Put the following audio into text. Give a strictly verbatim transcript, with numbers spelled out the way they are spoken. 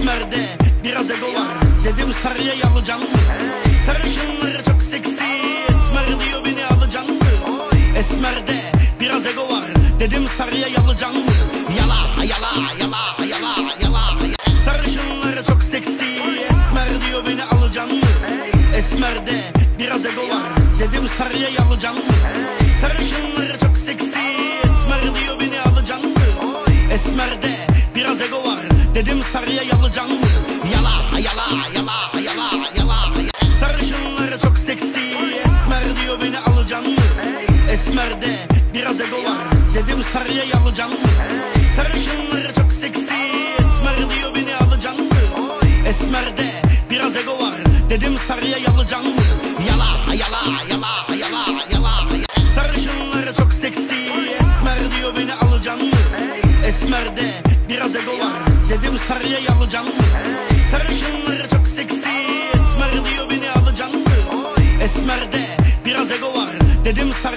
Esmer'de biraz ego var, dedim sarıya yalıcan mı? Sarışınları çok seksi, Esmer diyor beni alacan mı? Esmer'de biraz ego var, dedim sarıya yalıcan mı? Yala yala yala yala yala. Sarışınları çok seksi, Esmer diyor beni alacan mı? Esmer'de biraz ego var, dedim sarıya yalıcan mı? Sarışınları çok seksi, Esmer diyor beni alacan mı? Esmer'de biraz ego var, dedim sarıya yalıcan mı? Yala yala yala yala yala. Sarışınları çok seksi, Esmer diyor beni alacan mı? Esmer'de biraz ego var, dedim sarıya yalıcan mı? Sarışınları çok seksi, Esmer diyor beni alacan mı? Esmer'de biraz ego var, dedim sarıya yalıcan mı? Yala yala yala yala yala. Sarışınları çok seksi, Esmer diyor beni alacan mı? Esmer'de biraz ego var, dedim sarıya yalıcan mı? Sarışınları çok seksi, Esmer diyor beni alacan mı? Esmer'de biraz ego var, dedim sarıya